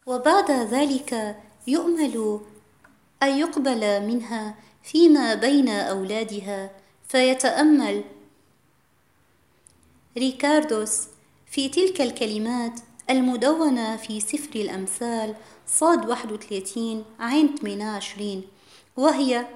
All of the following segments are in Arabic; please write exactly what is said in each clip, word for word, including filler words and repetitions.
وبعد ذلك يؤمل أن يقبل منها فيما بين أولادها. فيتأمل ريكاردوس في تلك الكلمات المدونة في سفر الأمثال صاد واحد وثلاثين عين ثمانية وعشرين، وهي: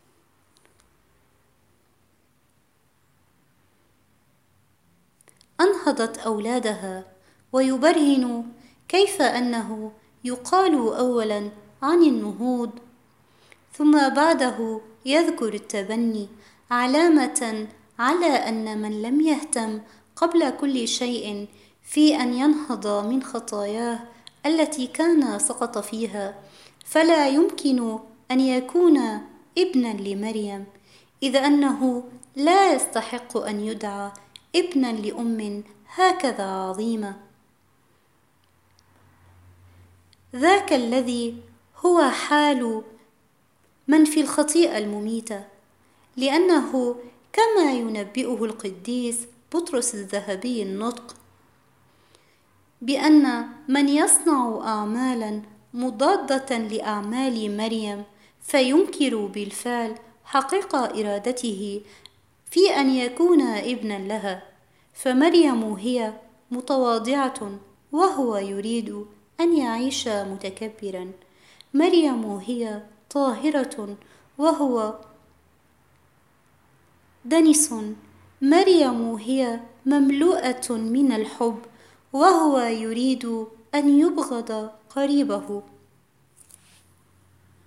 أنهضت أولادها. ويبرهن كيف أنه يقال أولا عن النهوض ثم بعده يذكر التبني، علامة على أن من لم يهتم قبل كل شيء في أن ينهض من خطاياه التي كان سقط فيها، فلا يمكن أن يكون ابنا لمريم، إذ أنه لا يستحق أن يدعى ابنا لأم هكذا عظيمة. ذاك الذي هو حال من في الخطيئة المميتة، لأنه كما ينبئه القديس بطرس الذهبي النطق بأن من يصنع أعمالا مضادة لأعمال مريم فينكر بالفعل حقيقة إرادته في أن يكون ابنا لها، فمريم هي متواضعة وهو يريد أن يعيش متكبرا. مريم هي طاهرة وهو دنس. مريم هي مملوءة من الحب وهو يريد أن يبغض قريبه.